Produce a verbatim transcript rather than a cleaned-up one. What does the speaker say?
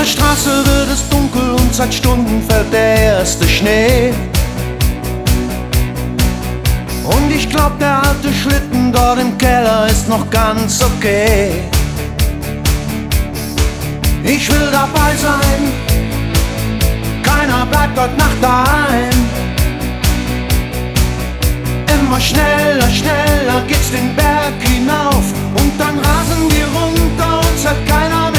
der Straße wird es dunkel und seit Stunden fällt der erste Schnee. Und ich glaub, der alte Schlitten dort im Keller ist noch ganz okay. Ich will dabei sein, keiner bleibt heute Nacht daheim. Immer schneller, schneller geht's den Berg hinauf und dann rasen wir runter, uns hört keiner mehr